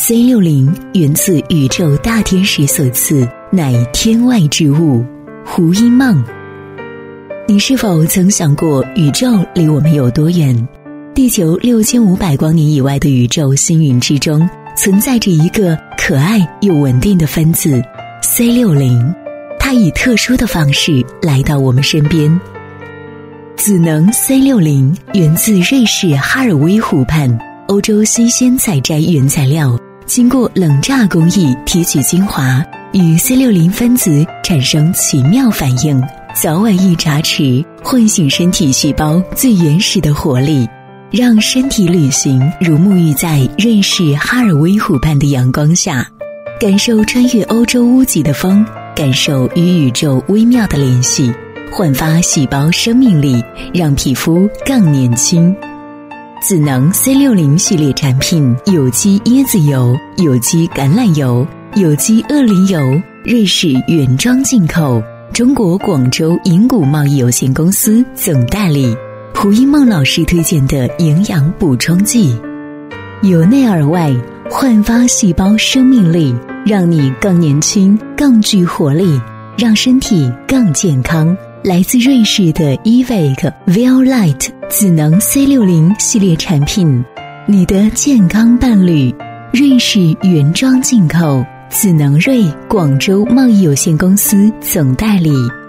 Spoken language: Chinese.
C60 源自宇宙大天使所赐，乃天外之物。胡因梦。你是否曾想过宇宙离我们有多远？地球6500光年以外的宇宙星云之中，存在着一个可爱又稳定的分子 C60， 它以特殊的方式来到我们身边。子能 C60 源自瑞士哈尔威湖畔，欧洲新鲜采摘原材料，经过冷榨工艺提取精华，与 C60 分子产生奇妙反应，早晚一炸匙，唤醒身体细胞最原始的活力，让身体旅行如沐浴在瑞士哈尔威湖畔的阳光下，感受穿越欧洲屋脊的风，感受与宇宙微妙的联系，焕发细胞生命力，让皮肤更年轻。子能 C60 系列产品，有机椰子油、有机橄榄油、有机鳄梨油，瑞士原装进口，中国广州银谷贸易有限公司总代理。胡因梦老师推荐的营养补充剂，由内而外焕发细胞生命力，让你更年轻、更具活力，让身体更健康。来自瑞士的 Evake Violite 子能 C60 系列产品，你的健康伴侣，瑞士原装进口，子能瑞广州贸易有限公司总代理。